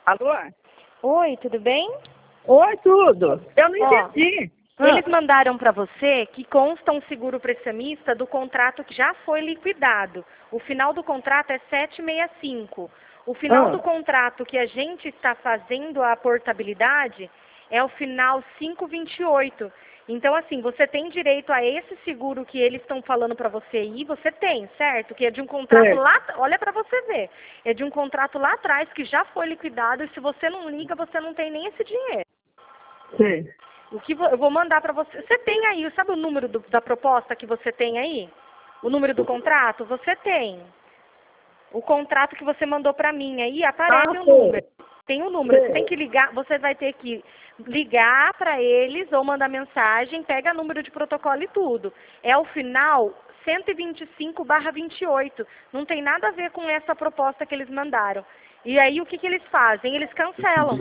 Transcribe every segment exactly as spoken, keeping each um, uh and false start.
Alô? Oi, tudo bem? Oi, tudo. Eu não Ó, entendi. Eles Ah, mandaram para você que consta um seguro prestamista do contrato que já foi liquidado. O final do contrato é sete sessenta e cinco. O final ah, do contrato que a gente está fazendo a portabilidade é o final cinco vinte e oito. Então, assim, você tem direito a esse seguro que eles estão falando para você aí, você tem, certo? Que é de um contrato certo. lá, olha para você ver, é de um contrato lá atrás que já foi liquidado e se você não liga, você não tem nem esse dinheiro. Sim. O que vo- eu vou mandar para você. Você tem aí, sabe o número do- da proposta que você tem aí? O número do contrato? Você tem. O contrato que você mandou para mim aí, aparece Ah, o número. sei. Tem o número. Você tem Sei. que ligar, você vai ter que ligar para eles ou mandar mensagem, pega número de protocolo e tudo. É o final cento e vinte e cinco barra vinte e oito. Não tem nada a ver com essa proposta que eles mandaram. E aí o que, que eles fazem? Eles cancelam.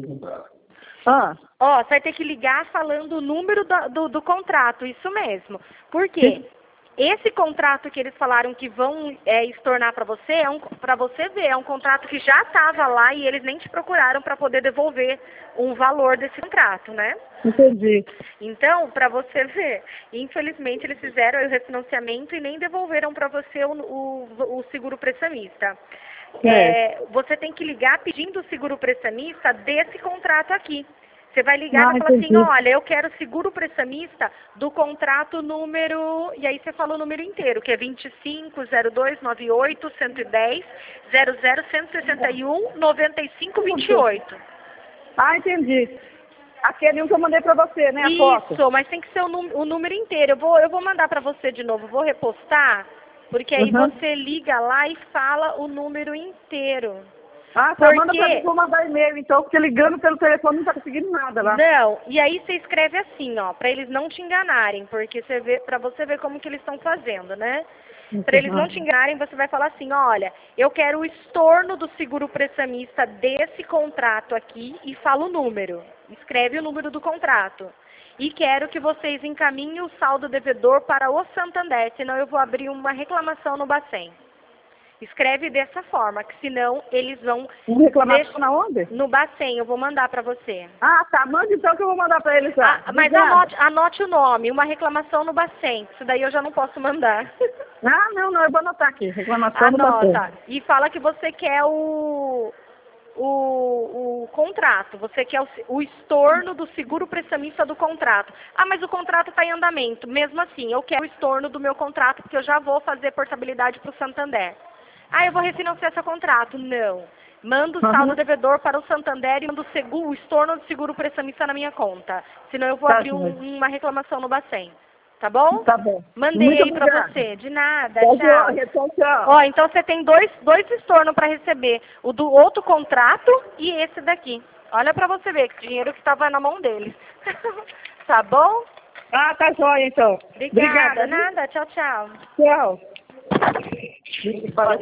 Ah, Ó, você vai ter que ligar falando o número da- do, do contrato, isso mesmo. Por quê? Esse contrato que eles falaram que vão é, estornar para você, é um, para você ver, é um contrato que já estava lá e eles nem te procuraram para poder devolver um valor desse contrato, né? entendi. Então, para você ver, infelizmente eles fizeram o refinanciamento e nem devolveram para você o, o, o seguro prestamista. Certo. É, você tem que ligar pedindo o seguro prestamista desse contrato aqui. Você vai ligar e Ah, vai falar assim, entendi. olha, eu quero seguro prestamista do contrato número, e aí você fala o número inteiro, que é vinte e cinco, zero dois, noventa e oito, cento e dez, zero zero, cento e sessenta e um, noventa e cinco, vinte e oito. Ah, entendi. Aquele um que eu mandei pra você, né, a foto. Isso, mas tem que ser o, nú- o número inteiro. Eu vou, eu vou mandar para você de novo, vou repostar, porque aí Uhum. você liga lá e fala o número inteiro. Ah, tá. Manda pra mim que Porque eu vou mandar e-mail, então, porque ligando pelo telefone não tá conseguindo nada lá. não, e aí você escreve assim, ó, para eles não te enganarem, porque você vê, para você ver como que eles estão fazendo, né? Para eles não te enganarem, você vai falar assim, olha, eu quero o estorno do seguro prestamista desse contrato aqui e fala o número. Escreve o número do contrato. E quero que vocês encaminhem o saldo devedor para o Santander, senão eu vou abrir uma reclamação no Bacen. Escreve dessa forma, que senão eles vão Um reclamação deixar na onde? no Bacen, eu vou mandar para você. Ah, tá. Manda então que eu vou mandar pra eles já. Ah, mas Obrigada. anote, anote o nome, uma reclamação no Bacen. Isso daí eu já não posso mandar. Ah, não, não. Eu vou anotar aqui. Reclamação no Anota. bastante. E fala que você quer o, o, o contrato. Você quer o, se- o estorno do seguro prestamista do contrato. Ah, mas o contrato está em andamento. Mesmo assim, eu quero o estorno do meu contrato, porque eu já vou fazer portabilidade para o Santander. Ah, eu vou refinanciar seu contrato. Não. Manda o saldo Uhum. devedor para o Santander e manda o, seguro, o estorno do seguro prestamista na minha conta. Senão eu vou Tá, abrir joia. um- uma reclamação no Bacen. Tá bom? Tá bom. Mandei Muito aí para obrigada. você. De nada. Tá, Tchau. joia. Tchau, tchau. Ó, então você tem dois, dois estornos para receber. O do outro contrato e esse daqui. Olha para você ver que dinheiro que estava na mão deles. Tá bom? Ah, tá joia, então. Obrigada. Obrigada, viu? Nada. Tchau, tchau. Tchau.